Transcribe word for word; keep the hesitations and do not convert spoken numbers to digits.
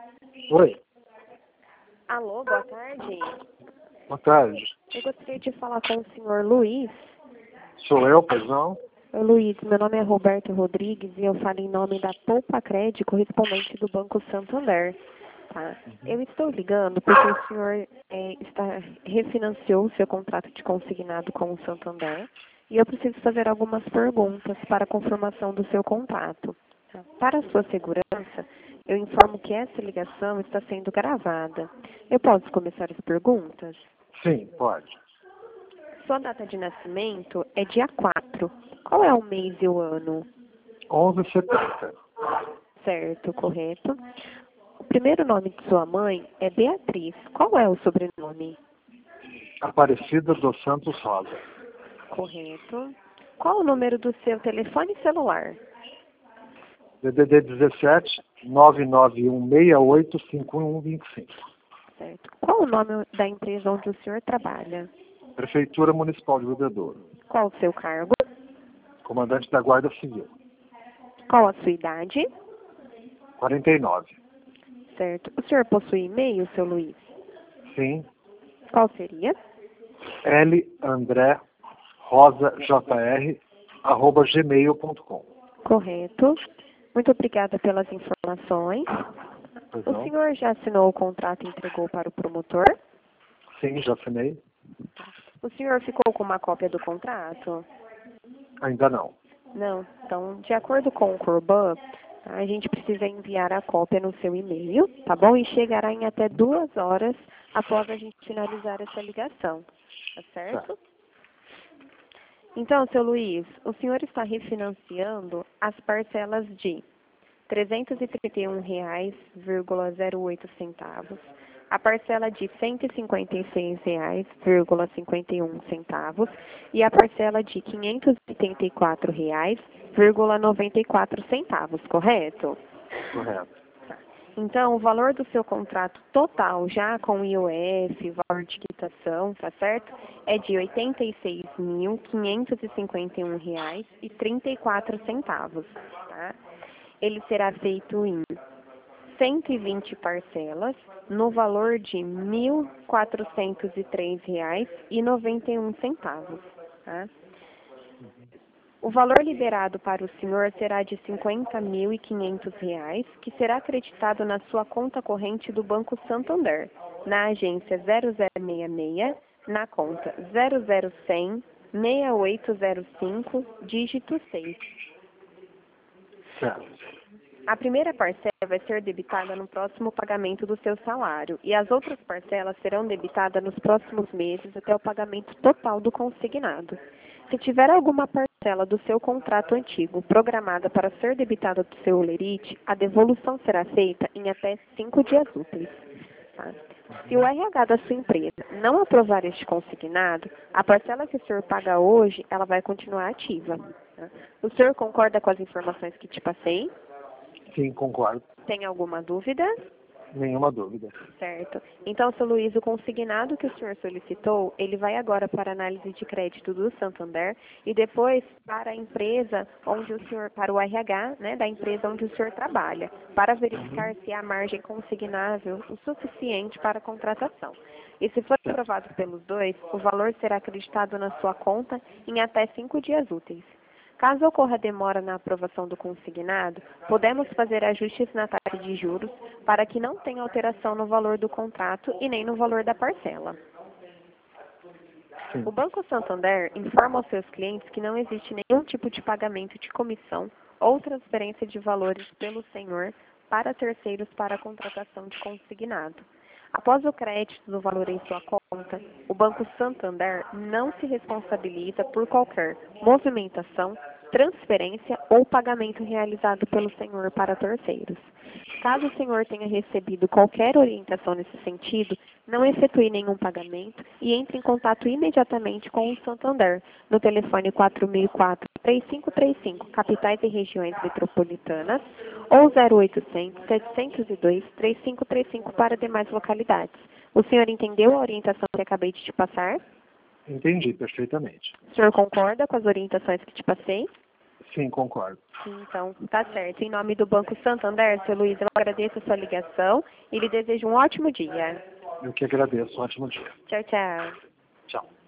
Oi, Alô, boa tarde. boa tarde. Eu gostaria de falar com o senhor Luiz. Sou eu, pois não? Oi, Luiz, meu nome é Roberto Rodrigues e eu falo em nome da Poupa Crédito, correspondente do Banco Santander. Tá? Eu estou ligando porque o senhor é, está, refinanciou o seu contrato de consignado com o Santander e eu preciso fazer algumas perguntas para a confirmação do seu contrato. Tá? Para a sua segurança, eu informo que essa ligação está sendo gravada. Eu posso começar as perguntas? Sim, pode. Sua data de nascimento é dia quatro. Qual é o mês e o ano? onze e setenta. Certo, correto. O primeiro nome de sua mãe é Beatriz. Qual é o sobrenome? Aparecida dos Santos Rosa. Correto. Qual o número do seu telefone celular? D D D dezessete, nove nove um seis oito, cinco um dois cinco. Certo. Qual o nome da empresa onde o senhor trabalha? Prefeitura Municipal de Bebedouro. Qual o seu cargo? Comandante da Guarda Civil. Qual a sua idade? quarenta e nove. Certo. O senhor possui e-mail, seu Luiz? Sim. Qual seria? L. André Rosa Jr. arroba gmail ponto com. Correto. Muito obrigada pelas informações. Pois O não? senhor já assinou o contrato e entregou para o promotor? Sim, já assinei. O senhor ficou com uma cópia do contrato? Ainda não. Não. Então, de acordo com o Corban, a gente precisa enviar a cópia no seu e-mail, tá bom? E chegará em até duas horas após a gente finalizar essa ligação, tá certo? Certo. Então, seu Luiz, o senhor está refinanciando as parcelas de trezentos e trinta e um reais e zero oito centavos, a parcela de cento e cinquenta e seis reais e cinquenta e um centavos e a parcela de quinhentos e oitenta e quatro reais e noventa e quatro centavos, correto? Correto. Então, o valor do seu contrato total, já com I O F, valor de quitação, tá certo? É de oitenta e seis mil, quinhentos e cinquenta e um reais e trinta e quatro centavos, tá? Ele será feito em cento e vinte parcelas, no valor de mil quatrocentos e três reais e noventa e um centavos, tá? O valor liberado para o senhor será de cinquenta mil e quinhentos reais, que será acreditado na sua conta corrente do Banco Santander, na agência zero zero seis seis, na conta zero zero cem, seis oito zero cinco, dígito seis. Certo. A primeira parcela vai ser debitada no próximo pagamento do seu salário e as outras parcelas serão debitadas nos próximos meses até o pagamento total do consignado. Se tiver alguma parcela do seu contrato antigo programada para ser debitada do seu holerite, a devolução será feita em até cinco dias úteis. Tá? Se o R H da sua empresa não aprovar este consignado, a parcela que o senhor paga hoje, ela vai continuar ativa. Tá? O senhor concorda com as informações que te passei? Sim, concordo. Tem alguma dúvida? Nenhuma dúvida. Certo. Então, seu Luiz, o consignado que o senhor solicitou, ele vai agora para a análise de crédito do Santander e depois para a empresa onde o senhor, para o R H, né, da empresa onde o senhor trabalha, para verificar se há margem consignável o suficiente para a contratação. E se for aprovado pelos dois, o valor será acreditado na sua conta em até cinco dias úteis. Caso ocorra demora na aprovação do consignado, podemos fazer ajustes na taxa de juros para que não tenha alteração no valor do contrato e nem no valor da parcela. Sim. O Banco Santander informa aos seus clientes que não existe nenhum tipo de pagamento de comissão ou transferência de valores pelo senhor para terceiros para a contratação de consignado. Após o crédito do valor em sua conta, o Banco Santander não se responsabiliza por qualquer movimentação, transferência ou pagamento realizado pelo senhor para terceiros. Caso o senhor tenha recebido qualquer orientação nesse sentido, não efetue nenhum pagamento e entre em contato imediatamente com o Santander no telefone quatro mil e quatro, três cinco três cinco, capitais e regiões metropolitanas, ou zero oitocentos, setecentos e dois, três cinco três cinco para demais localidades. O senhor entendeu a orientação que acabei de te passar? Entendi perfeitamente. O senhor concorda com as orientações que te passei? Sim, concordo. Então, tá certo. Em nome do Banco Santander, seu Luiz, eu agradeço a sua ligação e lhe desejo um ótimo dia. Eu que agradeço. Um ótimo dia. Tchau, tchau. Tchau.